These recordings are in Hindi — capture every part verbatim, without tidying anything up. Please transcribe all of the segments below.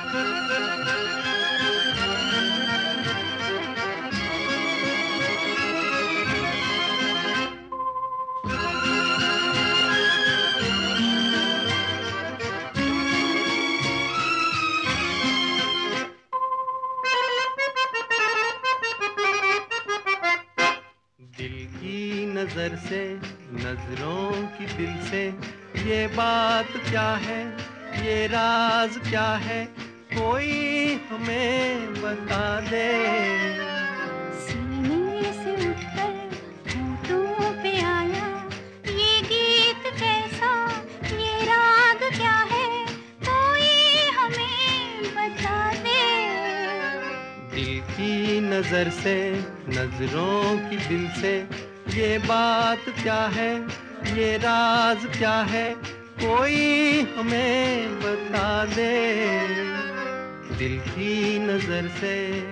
नजर से नजरों की दिल से ये बात क्या है, ये राज क्या है, कोई हमें बता दे। सीने से उठकर होठों पे आया ये गीत कैसा, ये राग क्या है, कोई हमें बता दे। दिल की नजर से नजरों की दिल से ये बात क्या है, ये राज क्या है, कोई हमें बता दे। दिल की नजर से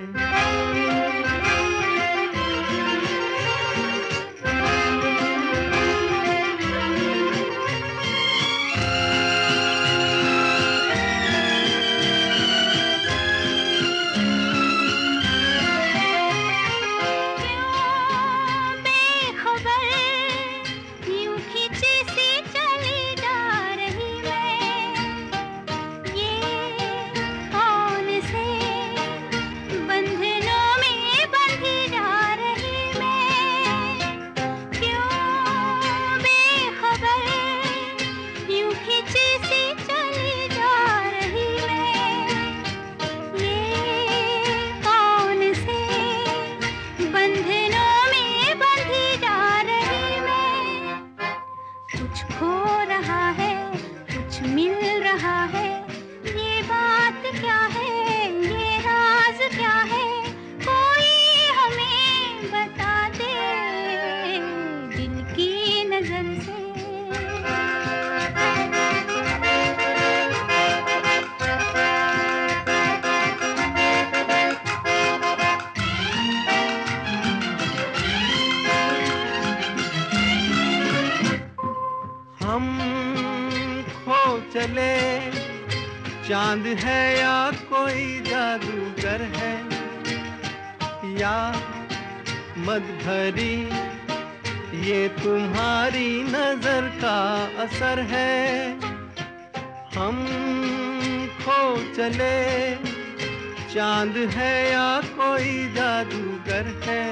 हम खो चले, चांद है या कोई जादूगर है, या मद भरी ये तुम्हारी नजर का असर है। हम खो चले, चांद है या कोई जादूगर है,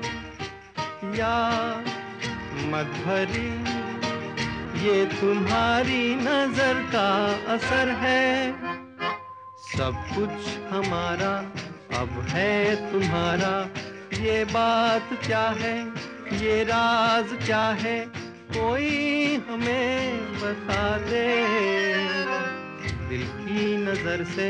या मद भरी ये तुम्हारी नजर का असर है। सब कुछ हमारा अब है तुम्हारा, ये बात क्या है, ये राज क्या है, कोई हमें बता दे। दिल की नजर से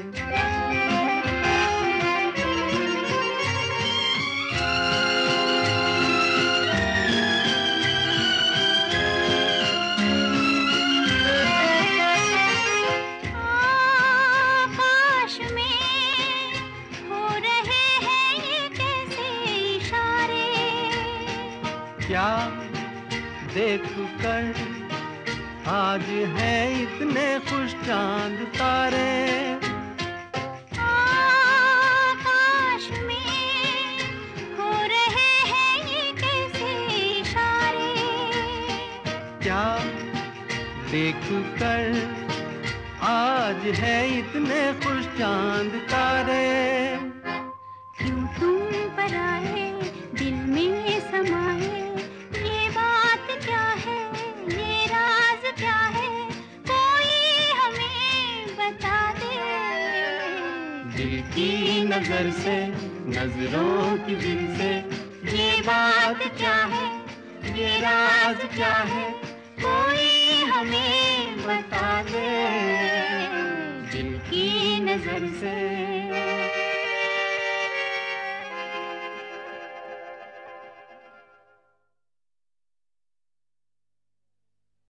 क्या देख कर आज है इतने खुश चांद तारे, आकाश में हो रहे हैं ये कैसे इशारे। क्या देख कर आज है इतने खुश चांद तारे। क्यों तुम पर आए दिल में समाए, दिल की नजर से नजरों की दिल से ये बात क्या है, ये राज क्या है, कोई हमें बता दे। दिल की नजर से